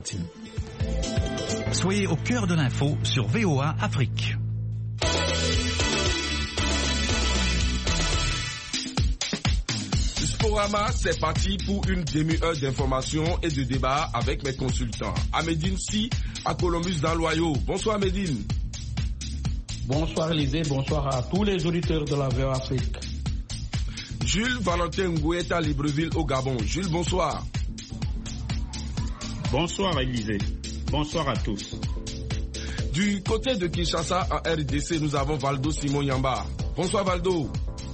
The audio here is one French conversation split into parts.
Soyez au cœur de l'info sur VOA Afrique. Sporama, c'est parti pour une demi-heure d'information et de débat avec mes consultants. Amédine Si, à Columbus dans l'Ohio. Bonsoir Amédine. Bonsoir Élisée, bonsoir à tous les auditeurs de la VOA Afrique. Jules Valentin Ngoueta à Libreville au Gabon. Jules, bonsoir. Bonsoir Élisée, bonsoir à tous. Du côté de Kinshasa en RDC, nous avons Valdo Simon Yamba. Bonsoir Valdo.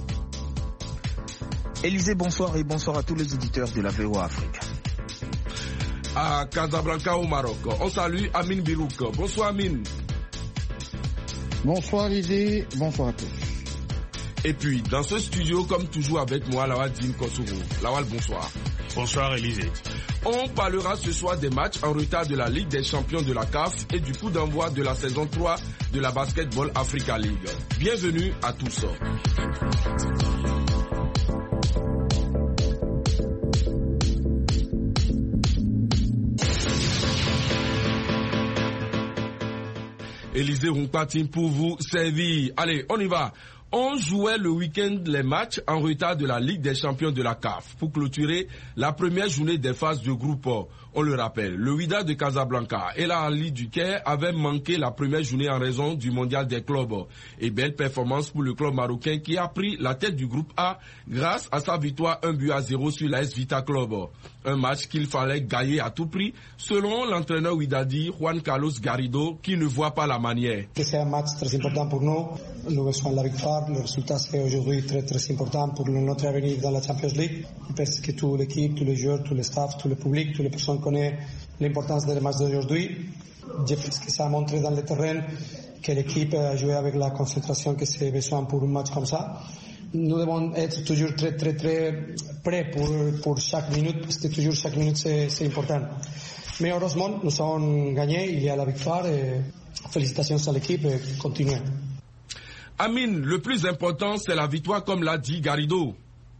Élisée, bonsoir et bonsoir à tous les auditeurs de la VOA Afrique. À Casablanca au Maroc, on salue Amine Birouk. Bonsoir Amine. Bonsoir Élisée, bonsoir à tous. Et puis, dans ce studio, comme toujours avec moi, Lawal Dim Kosovo. Lawal, bonsoir. Bonsoir Élisée. On parlera ce soir des matchs en retard de la Ligue des champions de la CAF et du coup d'envoi de la saison 3 de la Basketball Africa League. Bienvenue à tous. Élisée Rumpatin pour vous servir. Allez, on y va. On jouait le week-end les matchs en retard de la Ligue des champions de la CAF pour clôturer la première journée des phases de groupe. On le rappelle, le Wydad de Casablanca et la Ali du Caire avaient manqué la première journée en raison du mondial des clubs. Et belle performance pour le club marocain qui a pris la tête du groupe A grâce à sa victoire 1-0 sur l'AS Vita Club. Un match qu'il fallait gagner à tout prix, selon l'entraîneur Wydadi, Juan Carlos Garrido, qui ne voit pas la manière. C'est un match très important pour nous. Nous besoin de la victoire. Le résultat c'est aujourd'hui très très important pour notre avenir dans la Champions League. Je pense que toute l'équipe, tous les joueurs, tout le staff, tout le public, toutes les personnes connaissent l'importance des matchs d'aujourd'hui. Je pense que ça a montré dans le terrain que l'équipe a joué avec la concentration que c'est besoin pour un match comme ça. Nous devons être toujours très très très prêts pour chaque minute parce que toujours chaque minute c'est important. Mais heureusement nous avons gagné, il y a la victoire et félicitations à l'équipe et continuez. Amine, le plus important c'est la victoire comme l'a dit Garrido.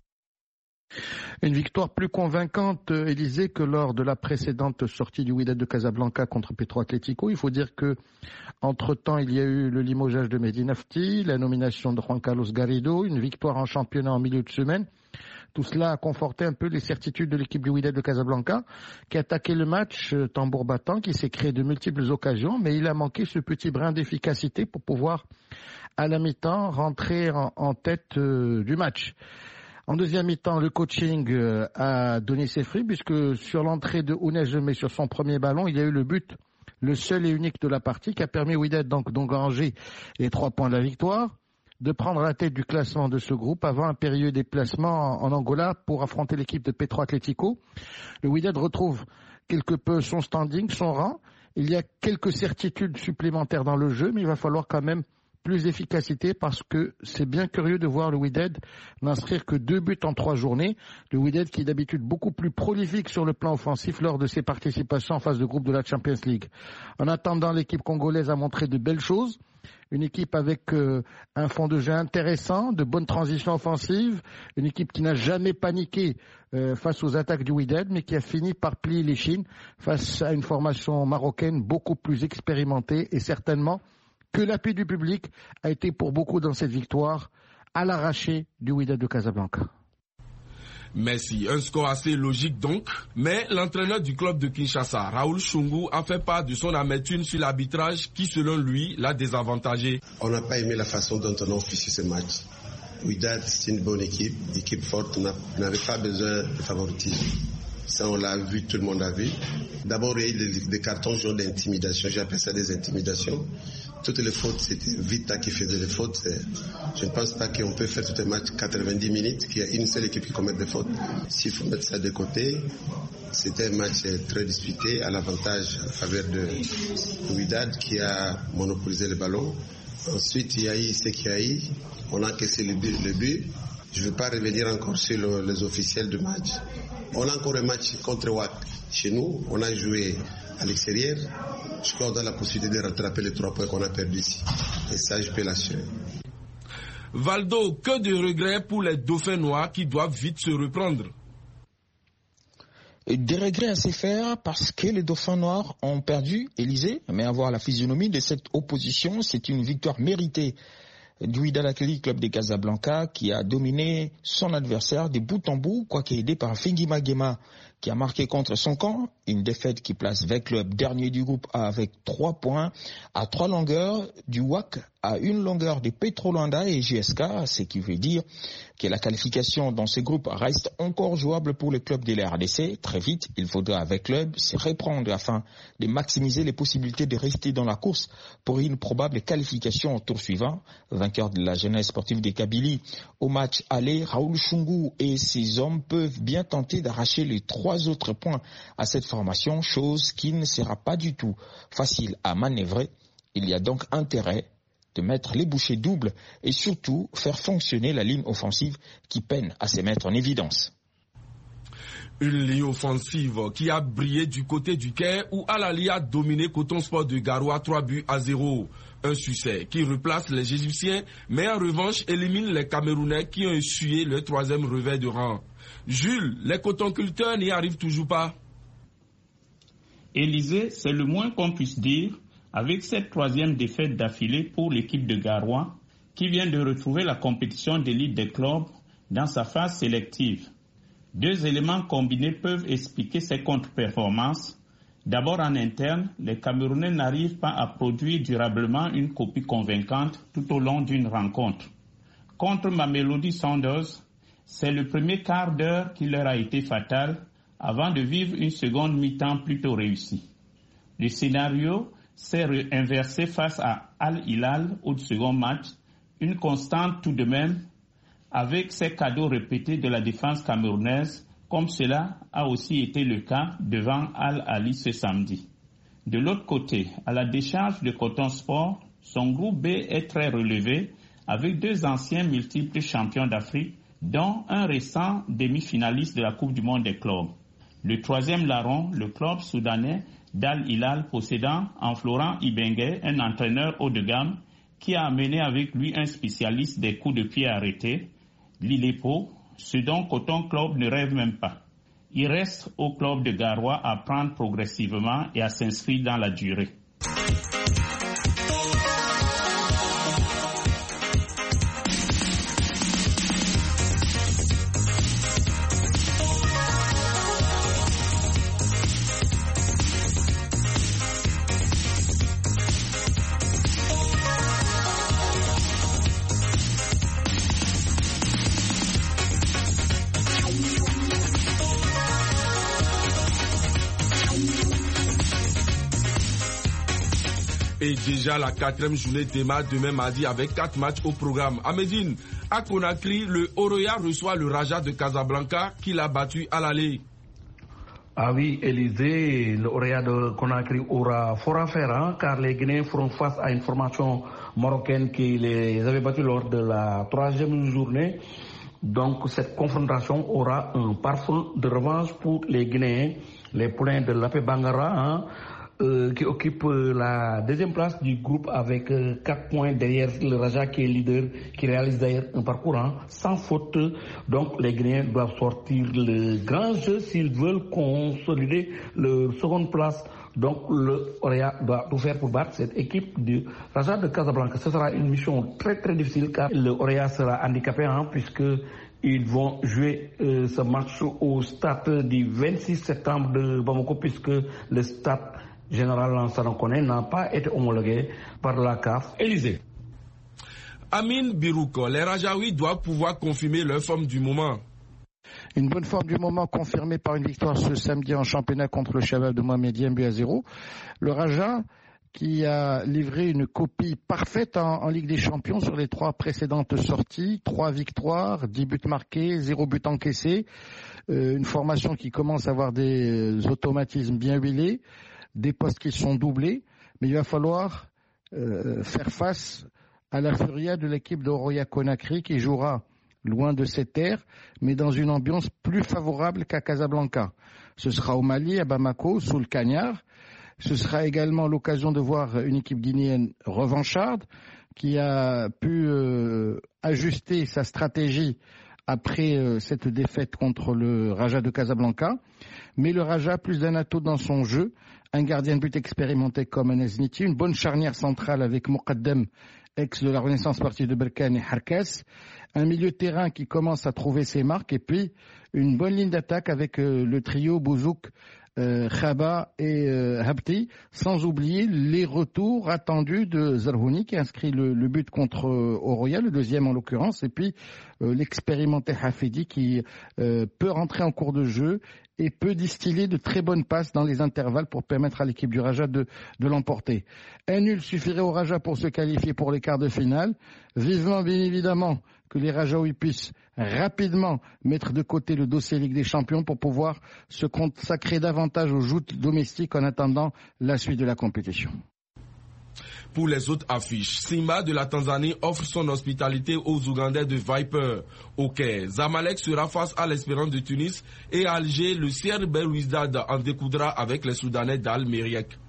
Une victoire plus convaincante, Élisée, que lors de la précédente sortie du Wydad de Casablanca contre Petro Atlético. Il faut dire que, entre-temps, il y a eu le limogeage de Mehdi Nafti, la nomination de Juan Carlos Garrido, une victoire en championnat en milieu de semaine. Tout cela a conforté un peu les certitudes de l'équipe du Wydad de Casablanca, qui a attaqué le match tambour battant, qui s'est créé de multiples occasions, mais il a manqué ce petit brin d'efficacité pour pouvoir, à la mi-temps, rentrer en tête du match. En deuxième mi-temps, le coaching a donné ses fruits puisque sur l'entrée de Ounès Jemé sur son premier ballon, il y a eu le but, le seul et unique de la partie, qui a permis au Wydad donc d'engranger les 3 points de la victoire, de prendre la tête du classement de ce groupe avant un périlleux déplacement en Angola pour affronter l'équipe de Petro Atlético. Le Wydad retrouve quelque peu son standing, son rang. Il y a quelques certitudes supplémentaires dans le jeu, mais il va falloir quand même plus d'efficacité parce que c'est bien curieux de voir le Wydad n'inscrire que 2 buts en 3 journées. Le Wydad qui est d'habitude beaucoup plus prolifique sur le plan offensif lors de ses participations en phase de groupe de la Champions League. En attendant, l'équipe congolaise a montré de belles choses. Une équipe avec un fond de jeu intéressant, de bonnes transitions offensives, une équipe qui n'a jamais paniqué face aux attaques du Wydad, mais qui a fini par plier les chines face à une formation marocaine beaucoup plus expérimentée et certainement que l'appui du public a été pour beaucoup dans cette victoire à l'arraché du Wydad de Casablanca. Merci. Un score assez logique donc. Mais l'entraîneur du club de Kinshasa, Raoul Shungu, a fait part de son amertume sur l'arbitrage qui, selon lui, l'a désavantagé. On n'a pas aimé la façon dont on a officié ce match. Wydad, c'est une bonne équipe forte, n'avait pas besoin de favoritisme. Ça, on l'a vu, tout le monde a vu. D'abord, il y a eu des cartons jaunes d'intimidation. J'appelle ça des intimidations. Toutes les fautes, c'était Vita qui faisait les fautes. Je ne pense pas qu'on peut faire tout un match 90 minutes, qu'il y a une seule équipe qui commet des fautes. S'il faut mettre ça de côté, c'était un match très disputé, à l'avantage en faveur de Wydad qui a monopolisé le ballon. Ensuite, il y a eu ce qu'il y a eu. On a encaissé le but. Je ne veux pas revenir encore sur les officiels du match. On a encore un match contre WAC chez nous. On a joué à l'extérieur. Je crois qu'on a la possibilité de rattraper les 3 points qu'on a perdus ici. Et ça, je peux l'assurer. Valdo, que de regrets pour les Dauphins noirs qui doivent vite se reprendre. Des regrets à se faire parce que les Dauphins noirs ont perdu, Élysée, mais avoir la physionomie de cette opposition, c'est une victoire méritée du Wydad Athletic Club de Casablanca qui a dominé son adversaire de bout en bout, quoique aidé par Fingima Guema qui a marqué contre son camp, une défaite qui place VEC Club dernier du groupe A avec 3 points à 3 longueurs du WAC à 1 longueur de Petro Luanda et JSK, ce qui veut dire que la qualification dans ce groupe reste encore jouable pour le club de la RDC. Très vite, il faudra avec club se reprendre afin de maximiser les possibilités de rester dans la course pour une probable qualification au tour suivant. Vainqueur de la jeunesse sportive de Kabylie au match aller, Raoul Chungu et ses hommes peuvent bien tenter d'arracher les 3 autres points à cette formation, chose qui ne sera pas du tout facile à manœuvrer. Il y a donc intérêt de mettre les bouchées doubles et surtout faire fonctionner la ligne offensive qui peine à se mettre en évidence. Une ligne offensive qui a brillé du côté du Caire où Al-Ali a dominé Coton Sport de Garoua 3-0. Un succès qui replace les Égyptiens mais en revanche élimine les Camerounais qui ont essuyé leur 3e revers de rang. Jules, les cotonculteurs n'y arrivent toujours pas. Élysée, c'est le moins qu'on puisse dire avec cette 3e défaite d'affilée pour l'équipe de Garoua qui vient de retrouver la compétition d'élite des clubs dans sa phase sélective. 2 éléments combinés peuvent expliquer ces contre-performances. D'abord en interne, les Camerounais n'arrivent pas à produire durablement une copie convaincante tout au long d'une rencontre. Contre Mamelodi Sundowns, c'est le premier quart d'heure qui leur a été fatal avant de vivre une seconde mi-temps plutôt réussie. Le scénario s'est inversé face à Al-Hilal au second match, une constante tout de même, avec ces cadeaux répétés de la défense camerounaise, comme cela a aussi été le cas devant Al-Ali ce samedi. De l'autre côté, à la décharge de Coton Sport, son groupe B est très relevé, avec 2 anciens multiples champions d'Afrique, dont un récent demi-finaliste de la Coupe du Monde des clubs. Le 3e larron, le club soudanais d'Al-Hilal, possédant en Florent Ibenge un entraîneur haut de gamme qui a amené avec lui un spécialiste des coups de pied arrêtés, l'Ilepo, ce dont Coton Club ne rêve même pas. Il reste au club de Garoua à prendre progressivement et à s'inscrire dans la durée. Et déjà la 4e journée démarre demain mardi avec 4 matchs au programme. À Médine, à Conakry, le Oroya reçoit le Raja de Casablanca qui l'a battu à l'aller. Ah oui, Élysée, le Oroya de Conakry aura fort à faire car les Guinéens feront face à une formation marocaine qui les avait battus lors de la 3e journée. Donc cette confrontation aura un parfum de revanche pour les Guinéens, les poulains de Lapé Bangara, qui occupe la 2e place du groupe avec 4 points derrière le Raja qui est leader, qui réalise d'ailleurs un parcours sans faute. Donc les Guinéens doivent sortir le grand jeu s'ils veulent consolider leur 2e place. Donc le Oroya doit tout faire pour battre cette équipe du Raja de Casablanca. Ce sera une mission très très difficile car le Oroya sera handicapé puisque ils vont jouer ce match au stade du 26 septembre de Bamako puisque le stade Général Lansana Koné n'a pas été homologué par la CAF. Élysée. Amine Birouk, les Rajaouis doivent pouvoir confirmer leur forme du moment. Une bonne forme du moment confirmée par une victoire ce samedi en championnat contre le Chabab de Mohamed 1-0. Le Raja qui a livré une copie parfaite en Ligue des Champions sur les 3 précédentes sorties. 3 victoires, 10 buts marqués, 0 but encaissé. Une formation qui commence à avoir des automatismes bien huilés. Des postes qui sont doublés, mais il va falloir faire face à la furia de l'équipe d'Oroya Conakry qui jouera loin de ses terres, mais dans une ambiance plus favorable qu'à Casablanca. Ce sera au Mali, à Bamako, sous le cagnard. Ce sera également l'occasion de voir une équipe guinéenne revancharde qui a pu ajuster sa stratégie après cette défaite contre le Raja de Casablanca. Mais le Raja, plus d'un atout dans son jeu, un gardien de but expérimenté comme Enes Niti, une bonne charnière centrale avec Moqaddem, ex de la Renaissance sportive de Berkane et Harkas, un milieu de terrain qui commence à trouver ses marques, et puis une bonne ligne d'attaque avec le trio Bouzouk, Khaba et Habti, sans oublier les retours attendus de Zarhouni qui a inscrit le but contre Oroya, le deuxième en l'occurrence, et puis l'expérimenté Hafidi qui peut rentrer en cours de jeu et peut distiller de très bonnes passes dans les intervalles pour permettre à l'équipe du Raja de l'emporter. Un nul suffirait au Raja pour se qualifier pour les quarts de finale. Vivement, bien évidemment, que les Rajaouis puissent rapidement mettre de côté le dossier Ligue des Champions pour pouvoir se consacrer davantage aux joutes domestiques en attendant la suite de la compétition. Pour les autres affiches, Simba de la Tanzanie offre son hospitalité aux Ougandais de Viper au Caire. Zamalek sera face à l'Espérance de Tunis et à Alger, le CR Belouizdad en découdra avec les Soudanais d'Al-Meriek.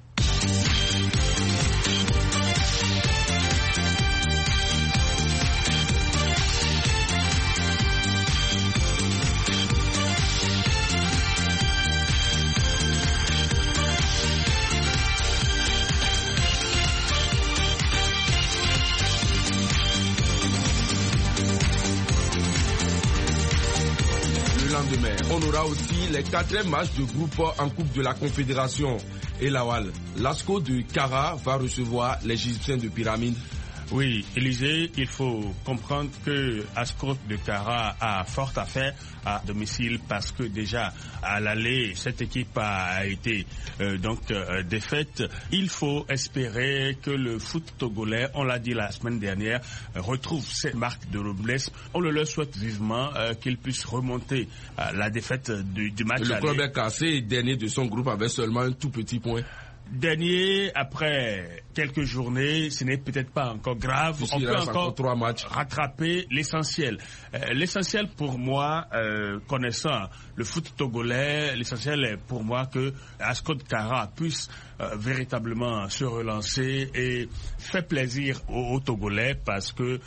On aura aussi les 4e matchs de groupe en Coupe de la Confédération. Et Lawal, l'ASCO de Kara va recevoir les Égyptiens de Pyramide. Oui, Élisée, il faut comprendre que Ascot de Kara a fort à faire à domicile parce que déjà à l'aller, cette équipe a été défaite. Il faut espérer que le foot togolais, on l'a dit la semaine dernière, retrouve ses marques de noblesse. On le leur souhaite vivement qu'il puisse remonter la défaite du match. Le club est cassé et dernier de son groupe avec seulement un tout petit point. Dernier, après quelques journées, ce n'est peut-être pas encore grave. On peut encore 3 matchs. Rattraper l'essentiel. L'essentiel pour moi, connaissant le foot togolais, l'essentiel est pour moi que Ascot Kara puisse véritablement se relancer et faire plaisir aux Togolais parce que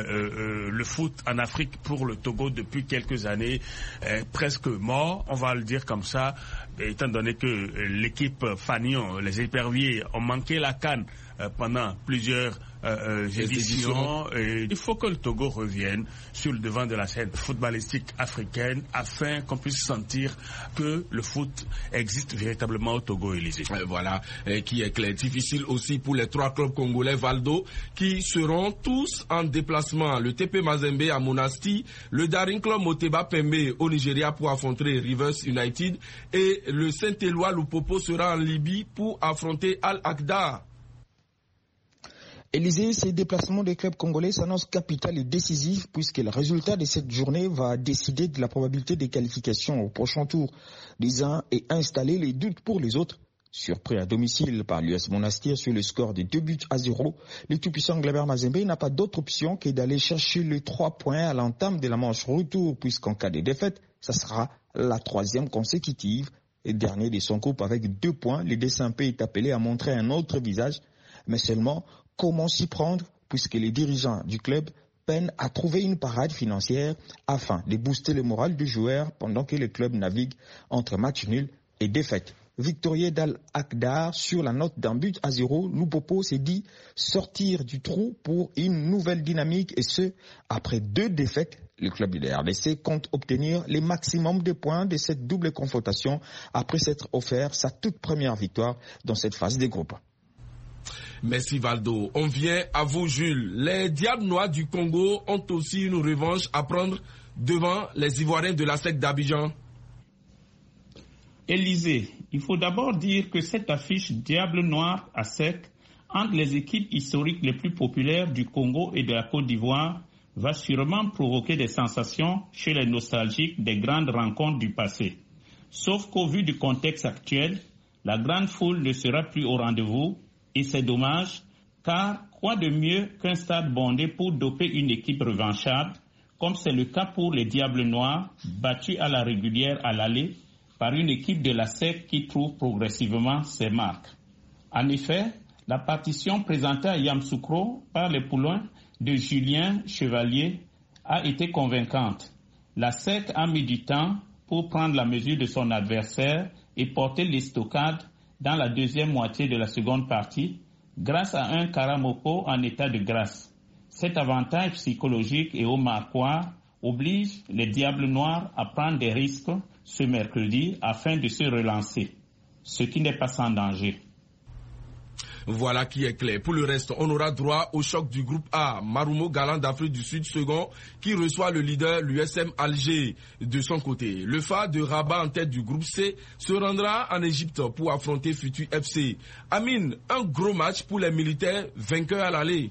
le foot en Afrique pour le Togo depuis quelques années est presque mort, on va le dire comme ça, étant donné que l'équipe Fanion, les éperviers, ont manqué la CAN pendant plusieurs éditions. Il faut que le Togo revienne sur le devant de la scène footballistique africaine afin qu'on puisse sentir que le foot existe véritablement au Togo, Élysée. Voilà, qui est clair. Difficile aussi pour les 3 clubs congolais Valdo qui seront tous en déplacement. Le TP Mazembe à Monastir, le Daring Club Moteba Pembe au Nigeria pour affronter Rivers United et le Saint-Éloi Lupopo sera en Libye pour affronter Al-Aqda. Élysée, ces déplacements des clubs congolais s'annoncent capital et décisif puisque le résultat de cette journée va décider de la probabilité des qualifications au prochain tour des uns et installer les doutes pour les autres. Surpris à domicile par l'US Monastir sur le score de 2-0, le tout-puissant Glaber Mazembe n'a pas d'autre option que d'aller chercher les 3 points à l'entame de la manche retour puisqu'en cas de défaite, ça sera la 3e consécutive. Et dernier de son groupe avec 2 points, le DSMP est appelé à montrer un autre visage, mais seulement comment s'y prendre puisque les dirigeants du club peinent à trouver une parade financière afin de booster le moral du joueur pendant que le club navigue entre match nul et défaite. Victorieux d'Al-Aqdar sur la note d'1-0, Lupopo s'est dit sortir du trou pour une nouvelle dynamique et ce, après 2 défaites. Le club de la RDC compte obtenir les maximums de points de cette double confrontation après s'être offert sa toute première victoire dans cette phase des groupes. Merci Valdo. On vient à vous Jules. Les Diables Noirs du Congo ont aussi une revanche à prendre devant les Ivoiriens de la SEC d'Abidjan. Élysée, il faut d'abord dire que cette affiche Diable Noir à SEC entre les équipes historiques les plus populaires du Congo et de la Côte d'Ivoire va sûrement provoquer des sensations chez les nostalgiques des grandes rencontres du passé. Sauf qu'au vu du contexte actuel, la grande foule ne sera plus au rendez-vous. Et c'est dommage, car quoi de mieux qu'un stade bondé pour doper une équipe revanchable, comme c'est le cas pour les Diables Noirs, battus à la régulière à l'aller par une équipe de la SEC qui trouve progressivement ses marques. En effet, la partition présentée à Yamoussoukro par les poulains de Julien Chevalier a été convaincante. La SEC a mis du temps pour prendre la mesure de son adversaire et porter l'estocade dans la deuxième moitié de la seconde partie grâce à un Karamoko en état de grâce. Cet avantage psychologique et au marquoir oblige les Diables Noirs à prendre des risques ce mercredi afin de se relancer, ce qui n'est pas sans danger. Voilà qui est clair. Pour le reste, on aura droit au choc du groupe A. Marumo Galant d'Afrique du Sud second qui reçoit le leader, l'USM Alger, de son côté. Le Phare de Rabat en tête du groupe C se rendra en Égypte pour affronter Futur FC. Amine, un gros match pour les militaires vainqueurs à l'aller.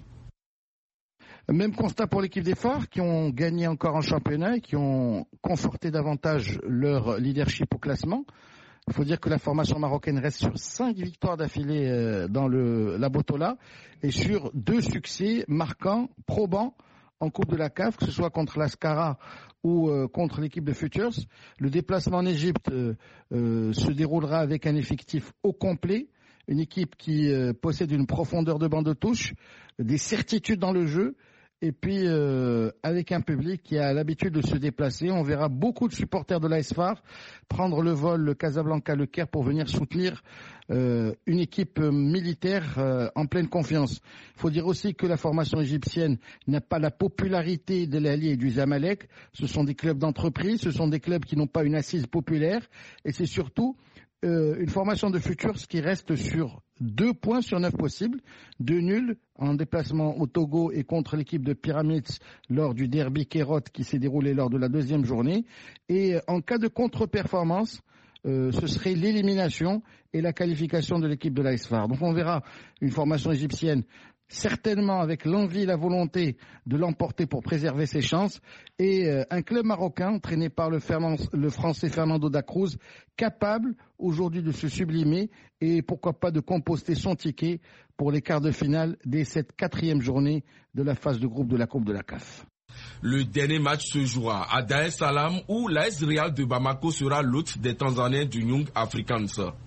Même constat pour l'équipe des Phares qui ont gagné encore en championnat et qui ont conforté davantage leur leadership au classement. Il faut dire que la formation marocaine reste sur 5 victoires d'affilée dans la Botola et sur 2 succès marquants, probants en Coupe de la CAF, que ce soit contre l'Ascara ou contre l'équipe de Futures. Le déplacement en Égypte se déroulera avec un effectif au complet, une équipe qui possède une profondeur de banc de touche, des certitudes dans le jeu. Et puis, avec un public qui a l'habitude de se déplacer, on verra beaucoup de supporters de l'AS Phare prendre le vol, le Casablanca, le Caire pour venir soutenir une équipe militaire en pleine confiance. Il faut dire aussi que la formation égyptienne n'a pas la popularité de l'Ali et du Zamalek. Ce sont des clubs d'entreprise, ce sont des clubs qui n'ont pas une assise populaire. Et c'est surtout une formation de Futures qui reste sur 2 points sur 9 possibles, 2 nuls en déplacement au Togo et contre l'équipe de Pyramids lors du derby Kérot qui s'est déroulé lors de la 2e journée. Et en cas de contre-performance, ce serait l'élimination et la qualification de l'équipe de l'AS Phare. Donc on verra une formation égyptienne certainement avec l'envie et la volonté de l'emporter pour préserver ses chances, et un club marocain entraîné par le français Fernando da Cruz, capable aujourd'hui de se sublimer et pourquoi pas de composter son ticket pour les quarts de finale dès cette 4e journée de la phase de groupe de la Coupe de la CAF. Le dernier match se jouera à Dar es Salaam où l'AS Real de Bamako sera l'hôte des Tanzaniens du Young Africans.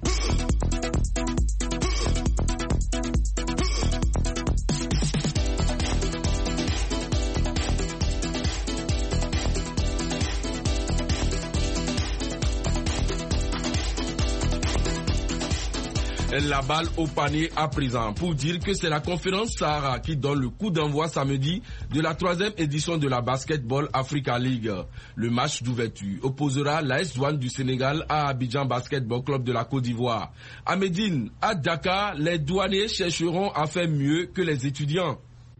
La balle au panier à présent pour dire que c'est la conférence Sahara qui donne le coup d'envoi samedi de la 3e édition de la Basketball Africa League. Le match d'ouverture opposera l'AS Douane du Sénégal à Abidjan Basketball Club de la Côte d'Ivoire. À Médine, à Dakar, les douaniers chercheront à faire mieux que les étudiants.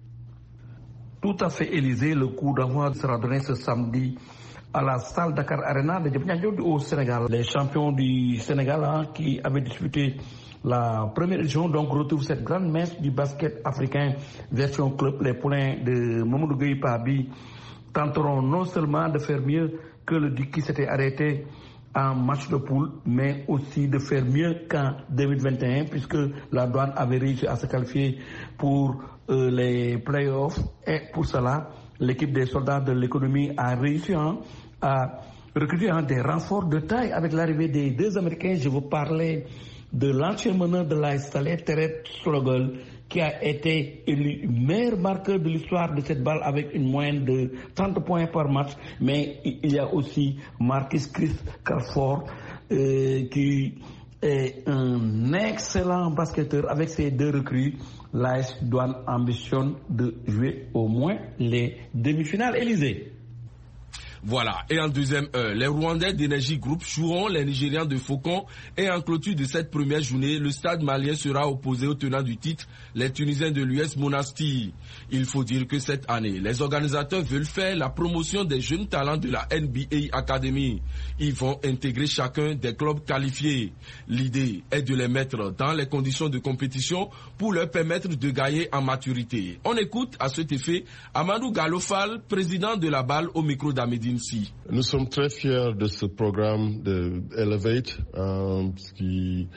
Tout à fait, Élysée. Le coup d'envoi sera donné ce samedi à la salle Dakar Arena de Diamniadio au Sénégal. Les champions du Sénégal qui avaient disputé la première édition donc retrouve cette grande messe du basket africain version club. Les poulains de Mamadou Gueye Pabi tenteront non seulement de faire mieux que le Duc qui s'était arrêté en match de poule, mais aussi de faire mieux qu'en 2021 puisque la Douane avait réussi à se qualifier pour les playoffs, et pour cela l'équipe des soldats de l'économie a réussi à recruter des renforts de taille avec l'arrivée des 2 Américains. Je vous parlais de l'ancien meneur de l'AS Salé, Teret Slogol, qui a été élu meilleur marqueur de l'histoire de cette balle avec une moyenne de 30 points par match. Mais il y a aussi Marquis Chris Carford, qui est un excellent basketteur. Avec ces 2 recrues, l'AS Douane ambitionne de jouer au moins les demi-finales. Élysée. Voilà, et en deuxième heure, les Rwandais d'Energy Group joueront les Nigérians de Faucon, et en clôture de cette première journée, le stade malien sera opposé aux tenants du titre, les Tunisiens de l'US Monastir. Il faut dire que cette année, les organisateurs veulent faire la promotion des jeunes talents de la NBA Academy. Ils vont intégrer chacun des clubs qualifiés. L'idée est de les mettre dans les conditions de compétition pour leur permettre de gagner en maturité. On écoute à cet effet Amadou Galofal, président de la balle, au micro d'Amédine. Nous sommes très fiers de ce programme de Elevate qui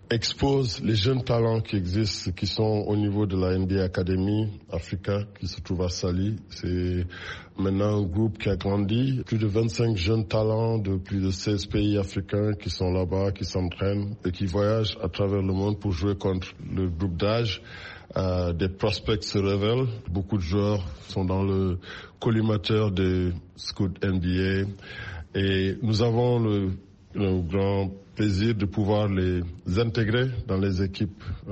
expose les jeunes talents qui existent, qui sont au niveau de la NBA Academy Africa, qui se trouve à Saly. C'est maintenant un groupe qui a grandi. Plus de 25 jeunes talents de plus de 16 pays africains qui sont là-bas, qui s'entraînent et qui voyagent à travers le monde pour jouer contre le groupe d'âge. Des prospects se révèlent. Beaucoup de joueurs sont dans le collimateur des scouts NBA. Et nous avons le grand plaisir de pouvoir les intégrer dans les équipes